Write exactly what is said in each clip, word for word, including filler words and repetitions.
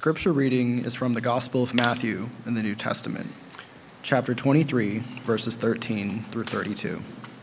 scripture reading is from the Gospel of Matthew in the New Testament, chapter twenty-three, verses thirteen through thirty-two.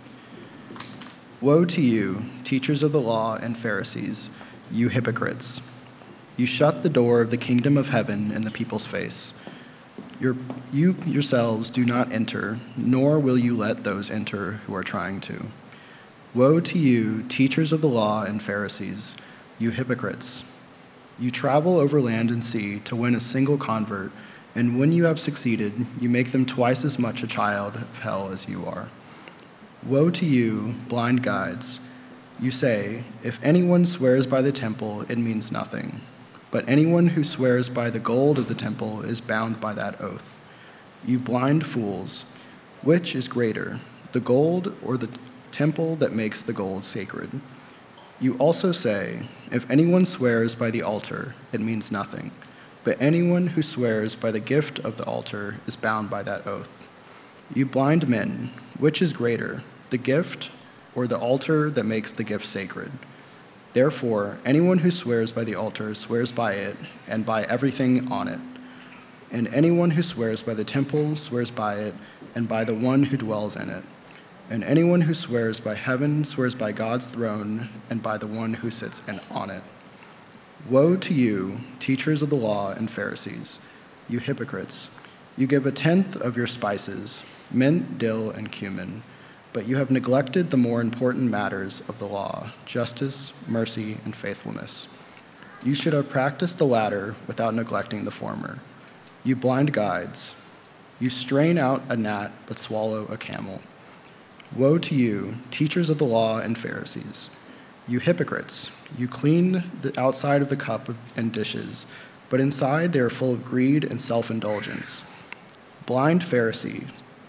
Woe to you, teachers of the law and Pharisees, you hypocrites! You shut the door of the kingdom of heaven in the people's face. Your, you yourselves do not enter, nor will you let those enter who are trying to. Woe to you, teachers of the law and Pharisees, you hypocrites! You travel over land and sea to win a single convert, and when you have succeeded, you make them twice as much a child of hell as you are. Woe to you, blind guides! You say, if anyone swears by the temple, it means nothing. But anyone who swears by the gold of the temple is bound by that oath. You blind fools! Which is greater, the gold or the temple that makes the gold sacred? You also say, if anyone swears by the altar, it means nothing. But anyone who swears by the gift of the altar is bound by that oath. You blind men! Which is greater, the gift or the altar that makes the gift sacred? Therefore, anyone who swears by the altar swears by it and by everything on it. And anyone who swears by the temple swears by it and by the one who dwells in it. And anyone who swears by heaven swears by God's throne and by the one who sits in, on it. Woe to you, teachers of the law and Pharisees, you hypocrites! You give a tenth of your spices, mint, dill, and cumin, but you have neglected the more important matters of the law, justice, mercy, and faithfulness. You should have practiced the latter without neglecting the former. You blind guides! You strain out a gnat but swallow a camel. Woe to you, teachers of the law and Pharisees, you hypocrites! You clean the outside of the cup and dishes, but inside they are full of greed and self-indulgence. Blind Pharisee!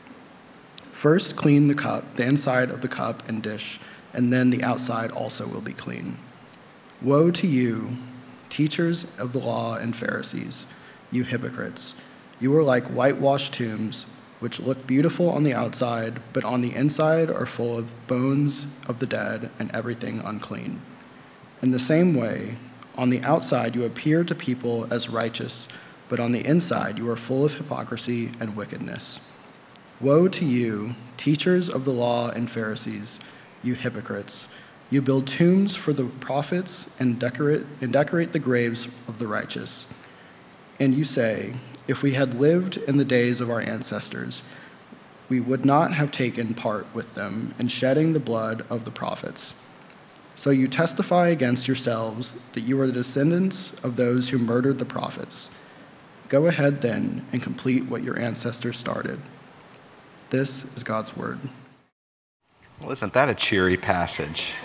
First clean the cup, the inside of the cup and dish, and then the outside also will be clean. Woe to you, teachers of the law and Pharisees, you hypocrites! You are like whitewashed tombs, which look beautiful on the outside, but on the inside are full of bones of the dead and everything unclean. In the same way, on the outside you appear to people as righteous, but on the inside you are full of hypocrisy and wickedness. Woe to you, teachers of the law and Pharisees, you hypocrites! You build tombs for the prophets and decorate, and decorate the graves of the righteous. And you say, if we had lived in the days of our ancestors, we would not have taken part with them in shedding the blood of the prophets. So you testify against yourselves that you are the descendants of those who murdered the prophets. Go ahead then and complete what your ancestors started. This is God's word. Well, isn't that a cheery passage?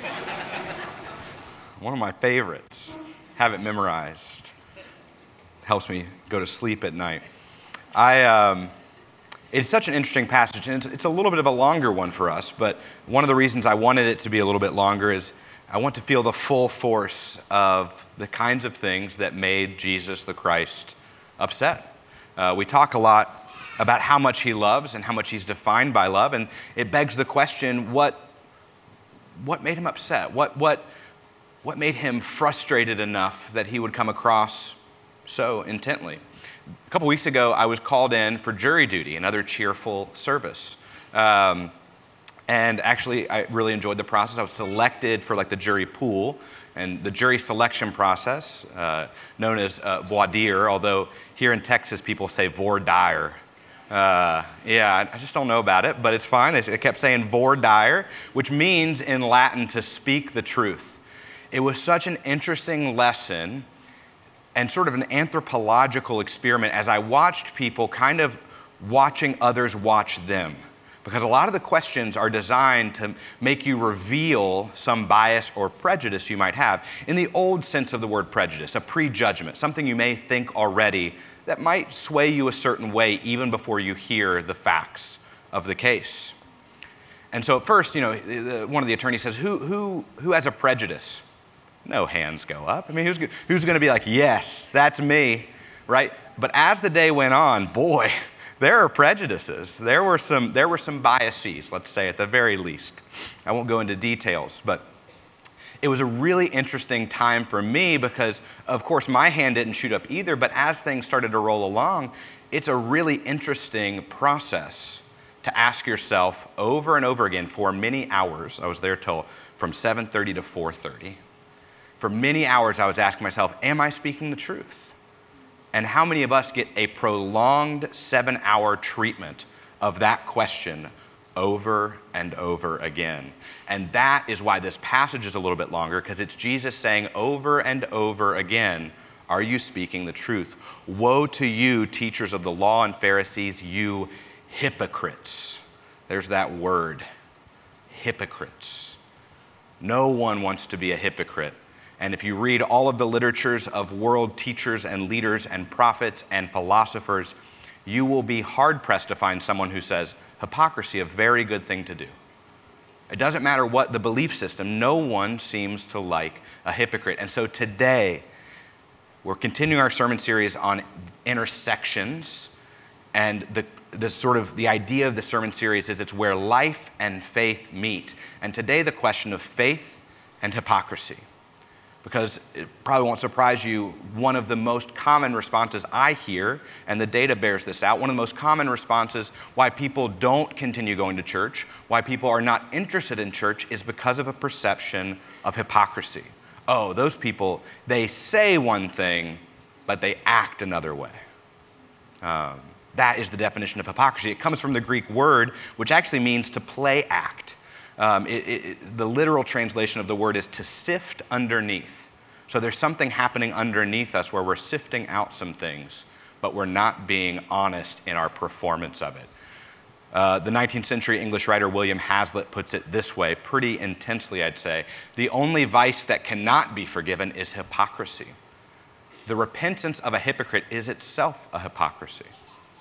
One of my favorites. Have it memorized. Helps me go to sleep at night. I, um, it's such an interesting passage, and it's, it's a little bit of a longer one for us, but one of the reasons I wanted it to be a little bit longer is I want to feel the full force of the kinds of things that made Jesus the Christ upset. Uh, we talk a lot about how much he loves and how much he's defined by love, and it begs the question, what, what made him upset? What, what, what made him frustrated enough that he would come across so intently? A couple weeks ago, I was called in for jury duty, another cheerful service. Um, and actually, I really enjoyed the process. I was selected for like the jury pool, and the jury selection process, uh, known as uh, voir dire, although here in Texas, people say voir dire. Uh, yeah, I just don't know about it, but it's fine. They kept saying voir dire, which means in Latin to speak the truth. It was such an interesting lesson and sort of an anthropological experiment as I watched people kind of watching others watch them. Because a lot of the questions are designed to make you reveal some bias or prejudice you might have. In the old sense of the word prejudice, a prejudgment, something you may think already that might sway you a certain way even before you hear the facts of the case. And so at first, you know, one of the attorneys says, who, who, who has a prejudice? No hands go up. I mean, who's, who's going to be like, yes, that's me, right? But as the day went on, boy, there are prejudices. There were some, there were some biases, let's say, at the very least. I won't go into details, but it was a really interesting time for me because, of course, my hand didn't shoot up either, but as things started to roll along, it's a really interesting process to ask yourself over and over again for many hours. I was there till from seven thirty to four thirty. For many hours, I was asking myself, am I speaking the truth? And how many of us get a prolonged seven-hour treatment of that question over and over again? And that is why this passage is a little bit longer, because it's Jesus saying over and over again, are you speaking the truth? Woe to you, teachers of the law and Pharisees, you hypocrites. There's that word, hypocrites. No one wants to be a hypocrite. And if you read all of the literatures of world teachers and leaders and prophets and philosophers, you will be hard-pressed to find someone who says, hypocrisy, a very good thing to do. It doesn't matter what the belief system, no one seems to like a hypocrite. And so today, we're continuing our sermon series on intersections, and the, the sort of the idea of the sermon series is it's where life and faith meet. And today, the question of faith and hypocrisy. Because it probably won't surprise you, one of the most common responses I hear, and the data bears this out, one of the most common responses why people don't continue going to church, why people are not interested in church, is because of a perception of hypocrisy. Oh, those people, they say one thing, but they act another way. Um, that is the definition of hypocrisy. It comes from the Greek word, which actually means to play act. Um, it, it, the literal translation of the word is to sift underneath. So there's something happening underneath us where we're sifting out some things, but we're not being honest in our performance of it. Uh, the nineteenth century English writer William Hazlitt puts it this way, pretty intensely, I'd say. The only vice that cannot be forgiven is hypocrisy. The repentance of a hypocrite is itself a hypocrisy.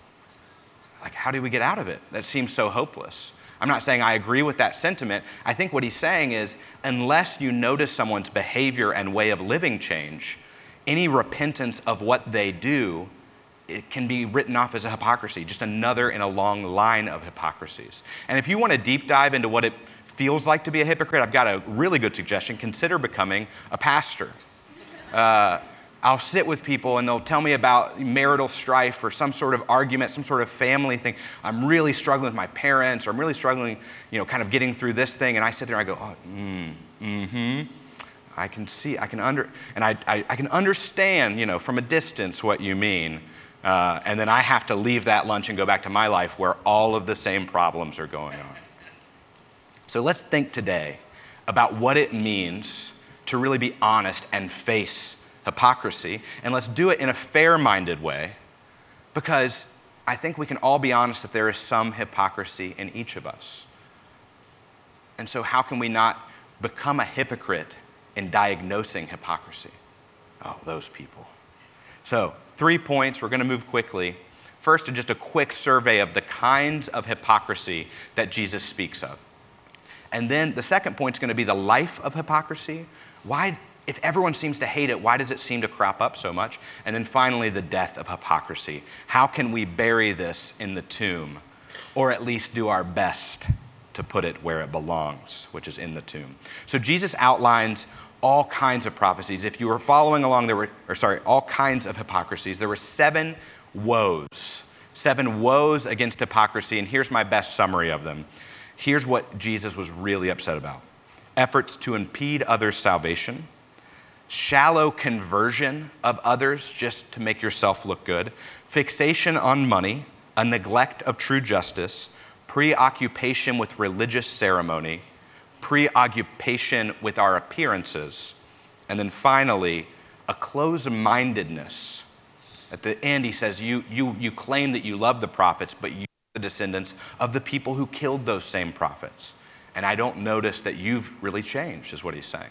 Like, how do we get out of it? That seems so hopeless. I'm not saying I agree with that sentiment. I think what he's saying is, unless you notice someone's behavior and way of living change, any repentance of what they do, it can be written off as a hypocrisy, just another in a long line of hypocrisies. And if you want to deep dive into what it feels like to be a hypocrite, I've got a really good suggestion. Consider becoming a pastor. Uh, I'll sit with people and they'll tell me about marital strife or some sort of argument, some sort of family thing. I'm really struggling with my parents, or I'm really struggling, you know, kind of getting through this thing. And I sit there and I go, oh, mm, mm-hmm. I can see, I can under, and I, I, I can understand, you know, from a distance what you mean. Uh, and then I have to leave that lunch and go back to my life where all of the same problems are going on. So let's think today about what it means to really be honest and face hypocrisy, and let's do it in a fair-minded way, because I think we can all be honest that there is some hypocrisy in each of us. And so how can we not become a hypocrite in diagnosing hypocrisy? Oh, those people. So three points. We're going to move quickly. First, just a quick survey of the kinds of hypocrisy that Jesus speaks of. And then the second point is going to be the life of hypocrisy. Why? If everyone seems to hate it, why does it seem to crop up so much? And then finally, the death of hypocrisy. How can we bury this in the tomb, or at least do our best to put it where it belongs, which is in the tomb? So Jesus outlines all kinds of prophecies. If you were following along, there were, or sorry, all kinds of hypocrisies. There were seven woes, seven woes against hypocrisy, and here's my best summary of them. Here's what Jesus was really upset about. Efforts to impede others' salvation, shallow conversion of others just to make yourself look good, fixation on money, a neglect of true justice, preoccupation with religious ceremony, preoccupation with our appearances, and then finally, a closed-mindedness. At the end, he says, you, you, you claim that you love the prophets, but you are the descendants of the people who killed those same prophets. And I don't notice that you've really changed, is what he's saying.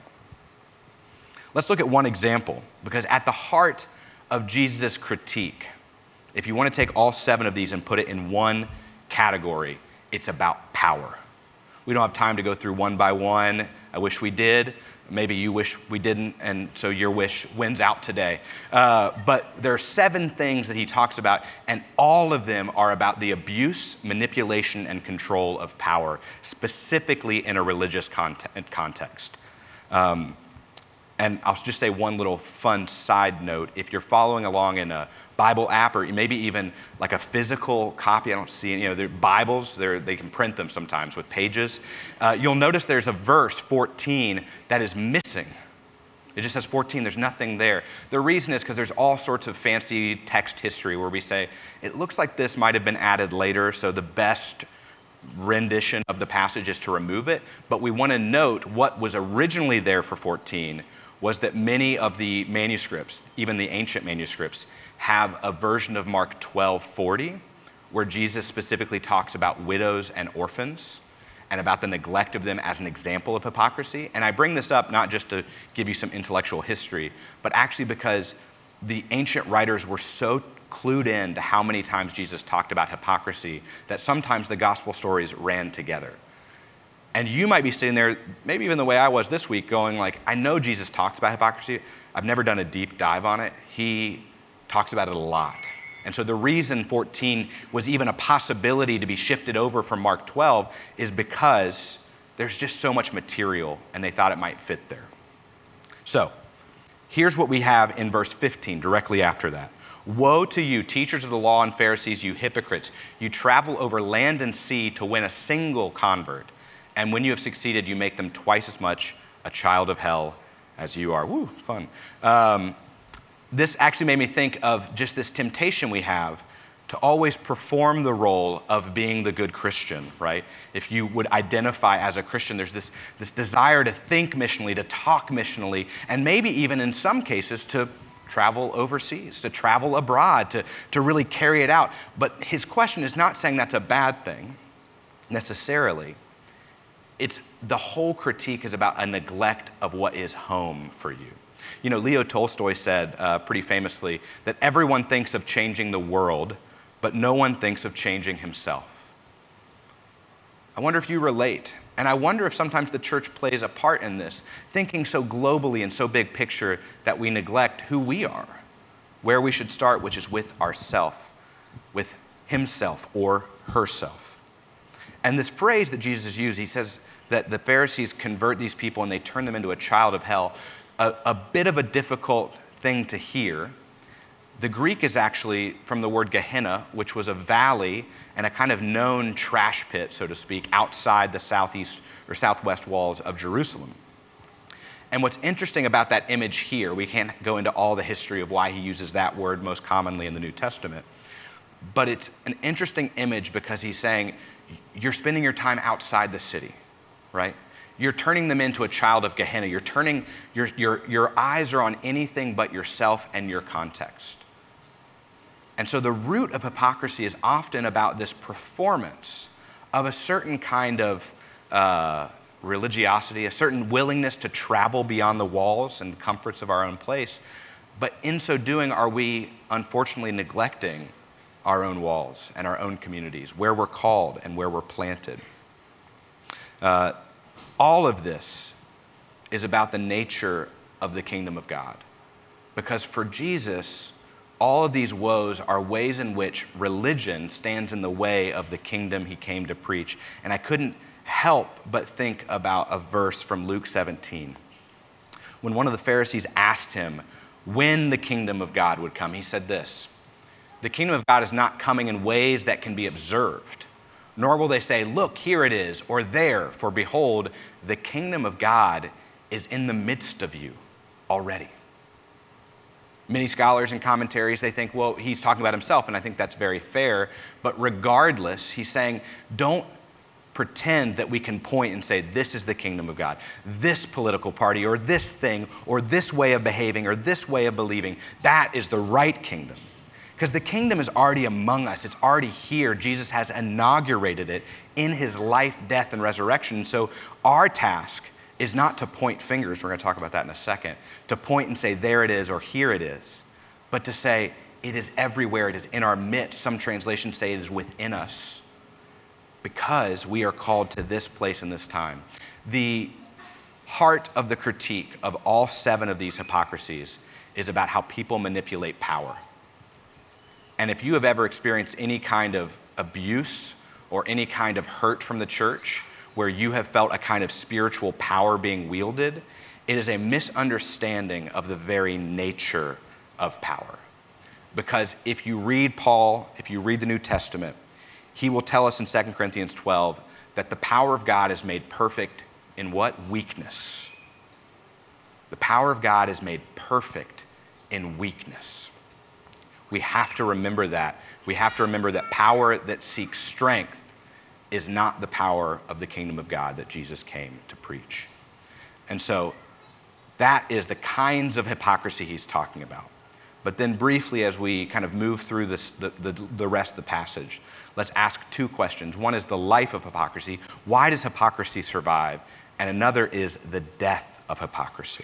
Let's look at one example, because at the heart of Jesus' critique, if you want to take all seven of these and put it in one category, it's about power. We don't have time to go through one by one. I wish we did. Maybe you wish we didn't, and so your wish wins out today. Uh, but there are seven things that he talks about, and all of them are about the abuse, manipulation, and control of power, specifically in a religious context. Um, and I'll just say one little fun side note. If you're following along in a Bible app or maybe even like a physical copy, I don't see any, you know, they're Bibles, they're, they can print them sometimes with pages. Uh, you'll notice there's a verse, fourteen, that is missing. It just says fourteen, there's nothing there. The reason is because there's all sorts of fancy text history where we say, it looks like this might have been added later, so the best rendition of the passage is to remove it. But we want to note what was originally there for fourteen was that many of the manuscripts, even the ancient manuscripts, have a version of Mark twelve forty, where Jesus specifically talks about widows and orphans and about the neglect of them as an example of hypocrisy. And I bring this up not just to give you some intellectual history, but actually because the ancient writers were so clued in to how many times Jesus talked about hypocrisy that sometimes the gospel stories ran together. And you might be sitting there, maybe even the way I was this week, going like, I know Jesus talks about hypocrisy. I've never done a deep dive on it. He talks about it a lot. And so the reason fourteen was even a possibility to be shifted over from Mark twelve is because there's just so much material and they thought it might fit there. So here's what we have in verse fifteen, directly after that. Woe to you, teachers of the law and Pharisees, you hypocrites. You travel over land and sea to win a single convert. And when you have succeeded, you make them twice as much a child of hell as you are. Woo, fun. Um, This actually made me think of just this temptation we have to always perform the role of being the good Christian, right? If you would identify as a Christian, there's this, this desire to think missionally, to talk missionally, and maybe even in some cases to travel overseas, to travel abroad, to, to really carry it out. But his question is not saying that's a bad thing necessarily. It's the whole critique is about a neglect of what is home for you. You know, Leo Tolstoy said uh, pretty famously that everyone thinks of changing the world, but no one thinks of changing himself. I wonder if you relate. And I wonder if sometimes the church plays a part in this, thinking so globally and so big picture that we neglect who we are, where we should start, which is with ourself, with himself or herself. And this phrase that Jesus used, he says that the Pharisees convert these people and they turn them into a child of hell. A, a bit of a difficult thing to hear. The Greek is actually from the word Gehenna, which was a valley and a kind of known trash pit, so to speak, outside the southeast or southwest walls of Jerusalem. And what's interesting about that image here, we can't go into all the history of why he uses that word most commonly in the New Testament, but it's an interesting image because he's saying, you're spending your time outside the city, right? You're turning them into a child of Gehenna. You're turning, your, your, your eyes are on anything but yourself and your context. And so the root of hypocrisy is often about this performance of a certain kind of uh, religiosity, a certain willingness to travel beyond the walls and comforts of our own place. But in so doing, are we unfortunately neglecting our own walls and our own communities, where we're called and where we're planted? Uh, All of this is about the nature of the kingdom of God. Because for Jesus, all of these woes are ways in which religion stands in the way of the kingdom he came to preach. And I couldn't help but think about a verse from Luke seventeen. When one of the Pharisees asked him when the kingdom of God would come, he said this, "The kingdom of God is not coming in ways that can be observed. Nor will they say, look, here it is, or there, for behold, the kingdom of God is in the midst of you already." Many scholars and commentaries, they think, well, he's talking about himself, and I think that's very fair. But regardless, he's saying, don't pretend that we can point and say, this is the kingdom of God. This political party, or this thing, or this way of behaving, or this way of believing, that is the right kingdom. Because the kingdom is already among us. It's already here. Jesus has inaugurated it in his life, death, and resurrection. So our task is not to point fingers. We're going to talk about that in a second. To point and say, there it is, or here it is. But to say, it is everywhere. It is in our midst. Some translations say it is within us. Because we are called to this place in this time. The heart of the critique of all seven of these hypocrisies is about how people manipulate power. And if you have ever experienced any kind of abuse or any kind of hurt from the church where you have felt a kind of spiritual power being wielded, It is a misunderstanding of the very nature of power. Because if you read Paul, if you read the New Testament, he will tell us in Second Corinthians twelve that the power of God is made perfect in what? Weakness. The power of God is made perfect in weakness. We have to remember that. We have to remember that power that seeks strength is not the power of the kingdom of God that Jesus came to preach. And so that is the kinds of hypocrisy he's talking about. But then briefly, as we kind of move through this, the, the, the rest of the passage, let's ask two questions. One is the life of hypocrisy. Why does hypocrisy survive? And another is the death of hypocrisy.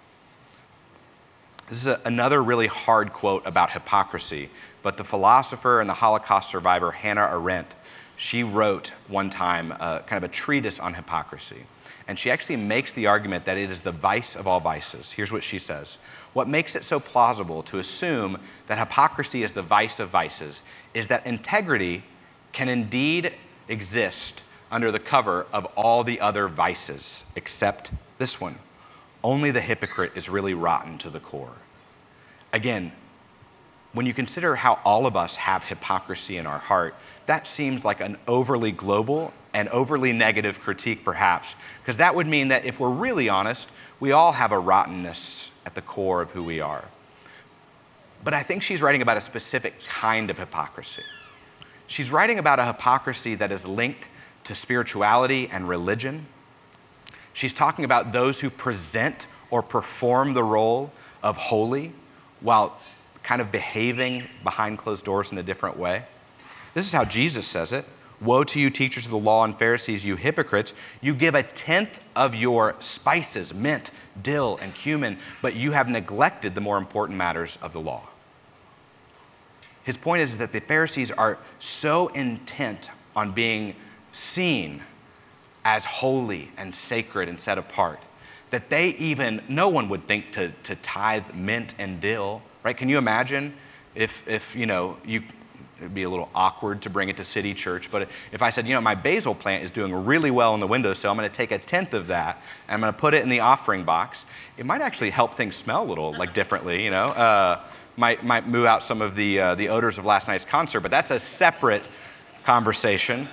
This is a, another really hard quote about hypocrisy, but the philosopher and the Holocaust survivor Hannah Arendt, she wrote one time uh, kind of a treatise on hypocrisy. And she actually makes the argument that it is the vice of all vices. Here's what she says. What makes it so plausible to assume that hypocrisy is the vice of vices is that integrity can indeed exist under the cover of all the other vices, except this one. Only the hypocrite is really rotten to the core. Again, when you consider how all of us have hypocrisy in our heart, that seems like an overly global and overly negative critique, perhaps, because that would mean that if we're really honest, we all have a rottenness at the core of who we are. But I think she's writing about a specific kind of hypocrisy. She's writing about a hypocrisy that is linked to spirituality and religion. She's talking about those who present or perform the role of holy while kind of behaving behind closed doors in a different way. This is how Jesus says it. Woe to you, teachers of the law and Pharisees, you hypocrites. You give a tenth of your spices, mint, dill, and cumin, but you have neglected the more important matters of the law. His point is that the Pharisees are so intent on being seen as holy and sacred and set apart that they even, no one would think to, to tithe mint and dill, right? Can you imagine if, if you know, you, it'd be a little awkward to bring it to City Church, but if I said, you know, my basil plant is doing really well in the windowsill, I'm going to take a tenth of that and I'm going to put it in the offering box, it might actually help things smell a little like differently, you know? Uh, might, might move out some of the, uh, the odors of last night's concert, but that's a separate conversation.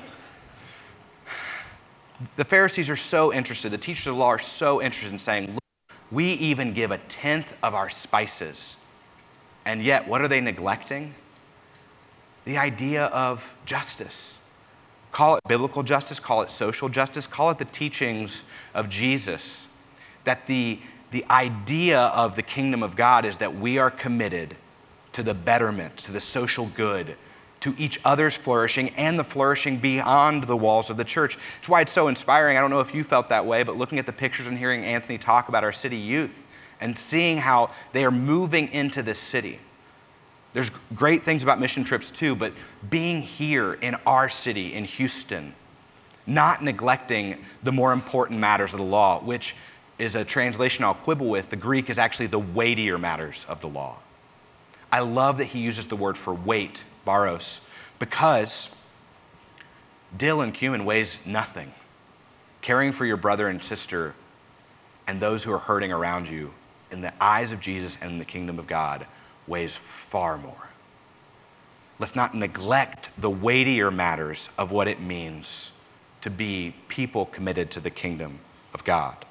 The Pharisees are so interested, the teachers of the law are so interested in saying, look, we even give a tenth of our spices. And yet, what are they neglecting? The idea of justice. Call it biblical justice, call it social justice, call it the teachings of Jesus. That the, the idea of the kingdom of God is that we are committed to the betterment, to the social good, to each other's flourishing and the flourishing beyond the walls of the church. It's why it's so inspiring. I don't know if you felt that way, but looking at the pictures and hearing Anthony talk about our city youth and seeing how they are moving into this city. There's great things about mission trips too, but being here in our city, in Houston, not neglecting the more important matters of the law, which is a translation I'll quibble with. The Greek is actually the weightier matters of the law. I love that he uses the word for weight, baros, because dill and cumin weighs nothing. Caring for your brother and sister and those who are hurting around you in the eyes of Jesus and in the kingdom of God weighs far more. Let's not neglect the weightier matters of what it means to be people committed to the kingdom of God.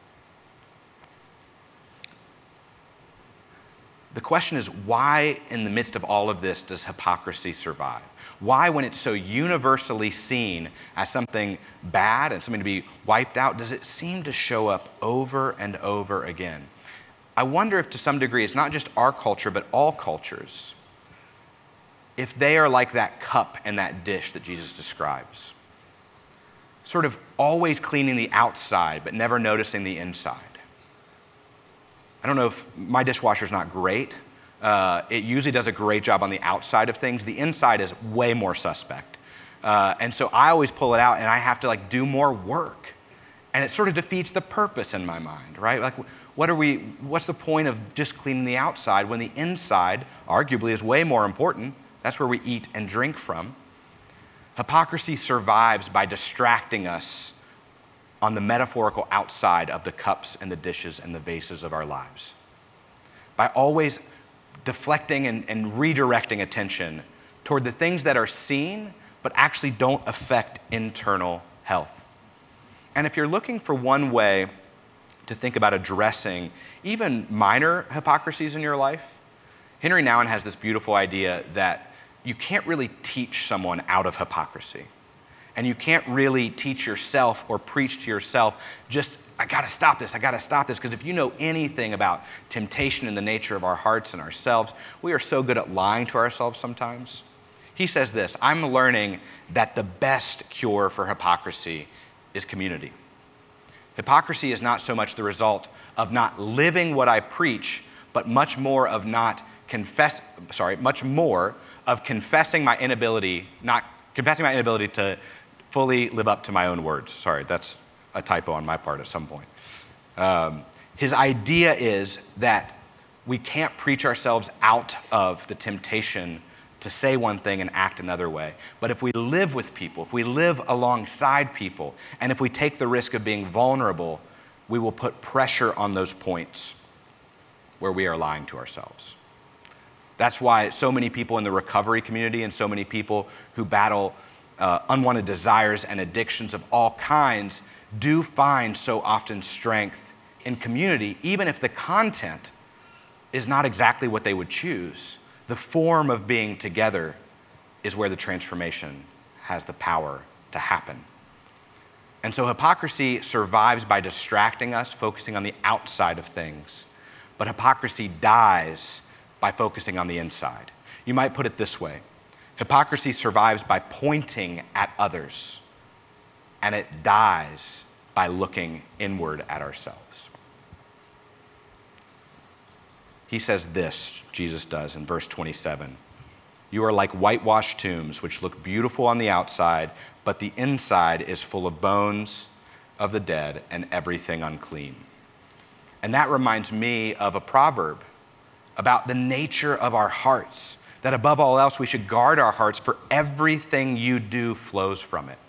The question is, why in the midst of all of this does hypocrisy survive? Why, when it's so universally seen as something bad and something to be wiped out, does it seem to show up over and over again? I wonder if to some degree it's not just our culture, but all cultures, if they are like that cup and that dish that Jesus describes. Sort of always cleaning the outside, but never noticing the inside. I don't know if my dishwasher's not great. Uh, it usually does a great job on the outside of things. The inside is way more suspect. Uh, and so I always pull it out and I have to like do more work. And it sort of defeats the purpose in my mind, right? Like, what are we, what's the point of just cleaning the outside when the inside arguably is way more important? That's where we eat and drink from. Hypocrisy survives by distracting us on the metaphorical outside of the cups and the dishes and the vases of our lives. By always deflecting and, and redirecting attention toward the things that are seen but actually don't affect internal health. And if you're looking for one way to think about addressing even minor hypocrisies in your life, Henry Nouwen has this beautiful idea that you can't really teach someone out of hypocrisy. And you can't really teach yourself or preach to yourself just, I gotta stop this, I gotta stop this. Because if you know anything about temptation and the nature of our hearts and ourselves, we are so good at lying to ourselves sometimes. He says this, I'm learning that the best cure for hypocrisy is community. Hypocrisy is not so much the result of not living what I preach, but much more of not confess, sorry, much more of confessing my inability, not confessing my inability to fully live up to my own words. Sorry, that's a typo on my part at some point. Um, his idea is that we can't preach ourselves out of the temptation to say one thing and act another way. But if we live with people, if we live alongside people, and if we take the risk of being vulnerable, we will put pressure on those points where we are lying to ourselves. That's why so many people in the recovery community and so many people who battle uh, unwanted desires and addictions of all kinds do find so often strength in community, even if the content is not exactly what they would choose. The form of being together is where the transformation has the power to happen. And so hypocrisy survives by distracting us, focusing on the outside of things. But hypocrisy dies by focusing on the inside. You might put it this way. Hypocrisy survives by pointing at others, and it dies by looking inward at ourselves. He says this, Jesus does, in verse twenty-seven. You are like whitewashed tombs, which look beautiful on the outside, but the inside is full of bones of the dead and everything unclean. And that reminds me of a proverb about the nature of our hearts, that above all else we should guard our hearts, for everything you do flows from it.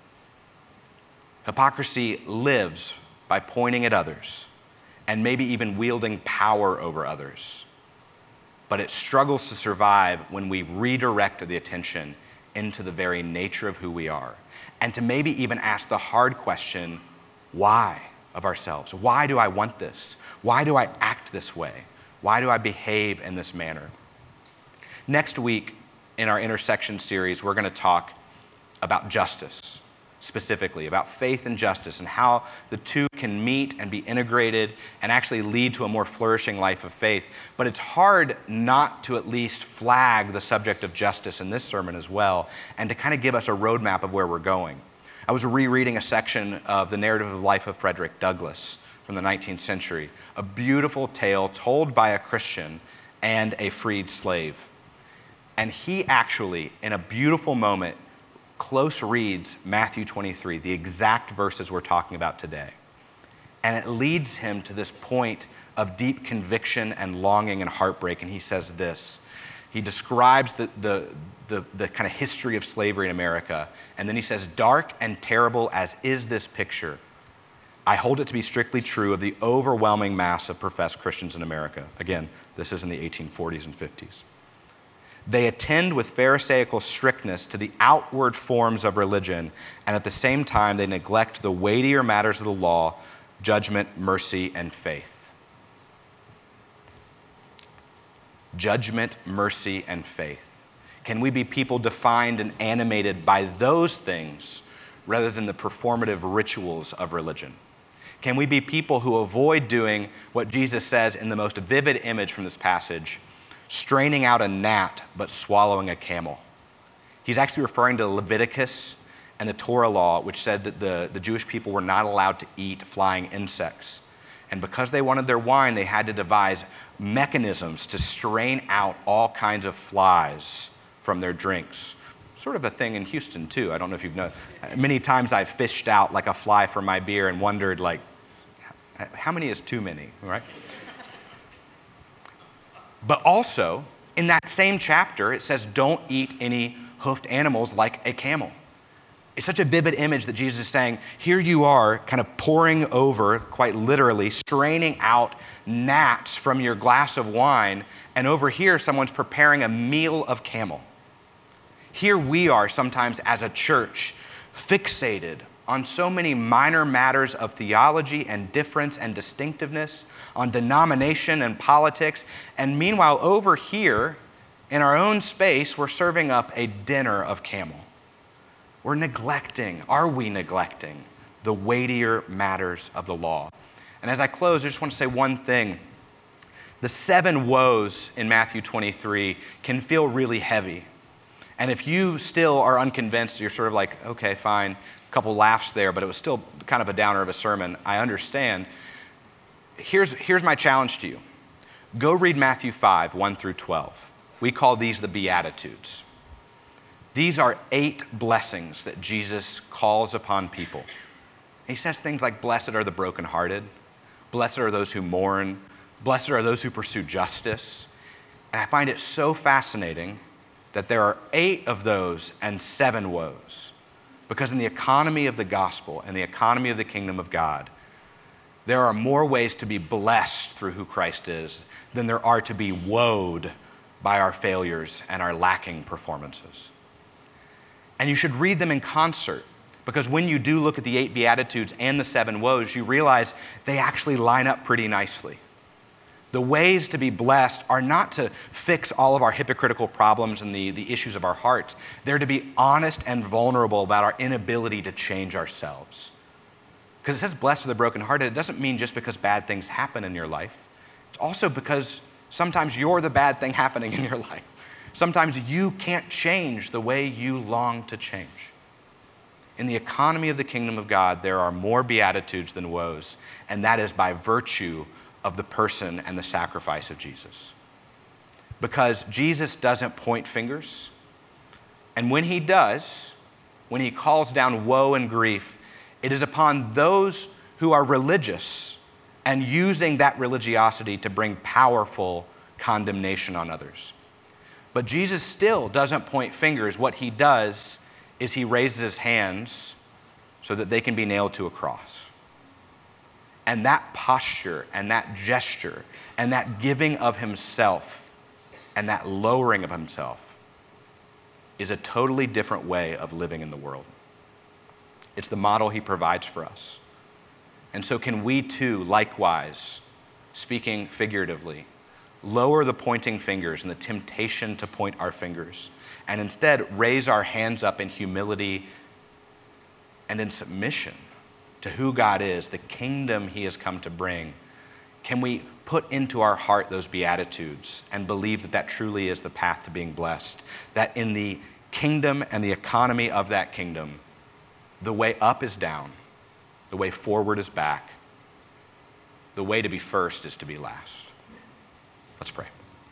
Hypocrisy lives by pointing at others and maybe even wielding power over others. But it struggles to survive when we redirect the attention into the very nature of who we are, and to maybe even ask the hard question, why, of ourselves? Why do I want this? Why do I act this way? Why do I behave in this manner? Next week, in our intersection series, we're going to talk about justice, specifically about faith and justice and how the two can meet and be integrated and actually lead to a more flourishing life of faith. But it's hard not to at least flag the subject of justice in this sermon as well, and to kind of give us a roadmap of where we're going. I was rereading a section of the narrative of the life of Frederick Douglass from the nineteenth century, a beautiful tale told by a Christian and a freed slave. And he actually, in a beautiful moment, close reads Matthew twenty-three, the exact verses we're talking about today. And it leads him to this point of deep conviction and longing and heartbreak. And he says this. He describes the, the, the, the kind of history of slavery in America. And then he says, dark and terrible as is this picture, I hold it to be strictly true of the overwhelming mass of professed Christians in America. Again, this is in the eighteen forties and fifties. They attend with pharisaical strictness to the outward forms of religion, and at the same time they neglect the weightier matters of the law, judgment, mercy, and faith. Judgment, mercy, and faith. Can we be people defined and animated by those things rather than the performative rituals of religion? Can we be people who avoid doing what Jesus says in the most vivid image from this passage, straining out a gnat but swallowing a camel? He's actually referring to Leviticus and the Torah law, which said that the, the Jewish people were not allowed to eat flying insects. And because they wanted their wine, they had to devise mechanisms to strain out all kinds of flies from their drinks. Sort of a thing in Houston too. I don't know if you've known. Many times I've fished out like a fly from my beer and wondered, like, how many is too many, right? But also, in that same chapter, it says, don't eat any hoofed animals like a camel. It's such a vivid image that Jesus is saying, here you are kind of pouring over, quite literally, straining out gnats from your glass of wine, and over here someone's preparing a meal of camel. Here we are sometimes as a church fixated on so many minor matters of theology and difference and distinctiveness, on denomination and politics, and meanwhile over here in our own space we're serving up a dinner of camel. We're neglecting, are we neglecting, the weightier matters of the law? And as I close, I just want to say one thing. The seven woes in Matthew twenty-three can feel really heavy. And if you still are unconvinced, you're sort of like, okay, fine, a couple laughs there, but it was still kind of a downer of a sermon, I understand. Here's, here's my challenge to you. Go read Matthew five, one through twelve. We call these the Beatitudes. These are eight blessings that Jesus calls upon people. He says things like, blessed are the brokenhearted, blessed are those who mourn, blessed are those who pursue justice. And I find it so fascinating that there are eight of those and seven woes. Because in the economy of the gospel and the economy of the kingdom of God, there are more ways to be blessed through who Christ is than there are to be woed by our failures and our lacking performances. And you should read them in concert, because when you do look at the eight Beatitudes and the seven woes, you realize they actually line up pretty nicely. The ways to be blessed are not to fix all of our hypocritical problems and the, the issues of our hearts. They're to be honest and vulnerable about our inability to change ourselves. Because it says blessed are the brokenhearted, it doesn't mean just because bad things happen in your life. It's also because sometimes you're the bad thing happening in your life. Sometimes you can't change the way you long to change. In the economy of the kingdom of God, there are more beatitudes than woes, and that is by virtue of the person and the sacrifice of Jesus. Because Jesus doesn't point fingers, and when he does, when he calls down woe and grief, it is upon those who are religious and using that religiosity to bring powerful condemnation on others. But Jesus still doesn't point fingers. What he does is he raises his hands so that they can be nailed to a cross. And that posture and that gesture and that giving of himself and that lowering of himself is a totally different way of living in the world. It's the model he provides for us. And so can we too, likewise, speaking figuratively, lower the pointing fingers and the temptation to point our fingers, and instead raise our hands up in humility and in submission to who God is, the kingdom he has come to bring. Can we put into our heart those beatitudes and believe that that truly is the path to being blessed, that in the kingdom and the economy of that kingdom, the way up is down, the way forward is back, the way to be first is to be last. Let's pray.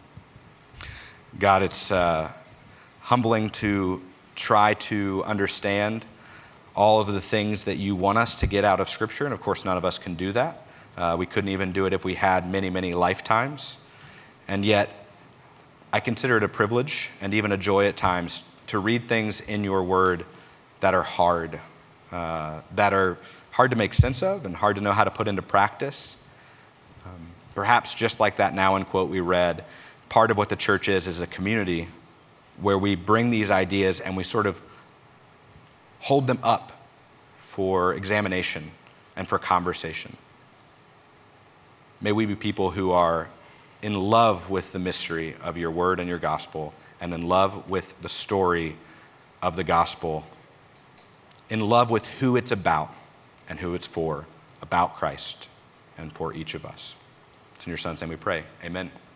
God, it's uh, humbling to try to understand all of the things that you want us to get out of Scripture, and of course none of us can do that. Uh, we couldn't even do it if we had many, many lifetimes. And yet, I consider it a privilege and even a joy at times to read things in your word that are hard, uh, that are hard to make sense of and hard to know how to put into practice. Um, perhaps just like that now in quote we read, part of what the church is is a community where we bring these ideas and we sort of hold them up for examination and for conversation. May we be people who are in love with the mystery of your word and your gospel, and in love with the story of the gospel, in love with who it's about and who it's for, about Christ and for each of us. It's in your Son's name we pray. Amen.